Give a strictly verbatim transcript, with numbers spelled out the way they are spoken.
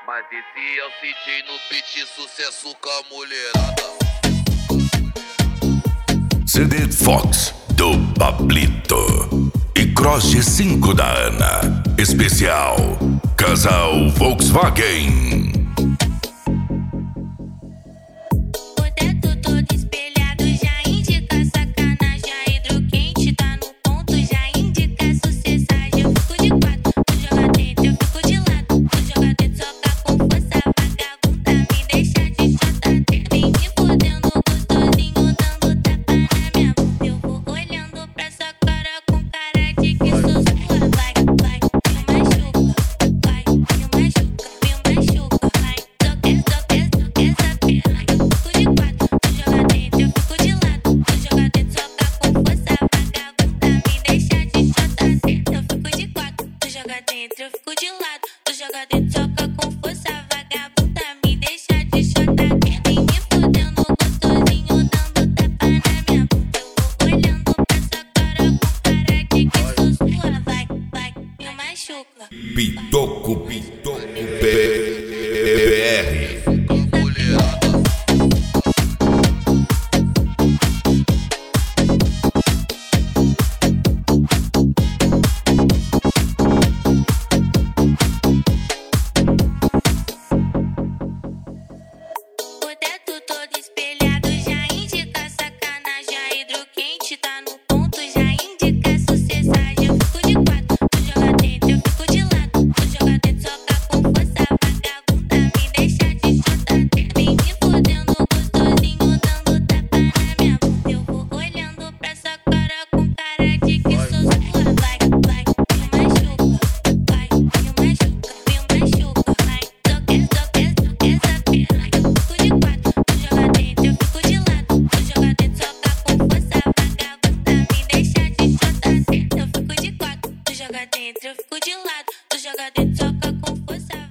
Mas esse é o C J no beat, sucesso com a mulherada. C D Fox do Pablito e Cross G cinco da Ana. Especial Casal Volkswagen. Eu fico de lado, tu joga dentro, toca com força, vagabunda, me deixa de chotar. Vem me fudendo gostosinho, dando tapa na minha bunda. Eu vou olhando pra essa cara com cara de que sou sua. Vai, vai, me machuca. Pitoco, Pitoco, B R. Eu fico de lado, tu joga dentro, toca com força.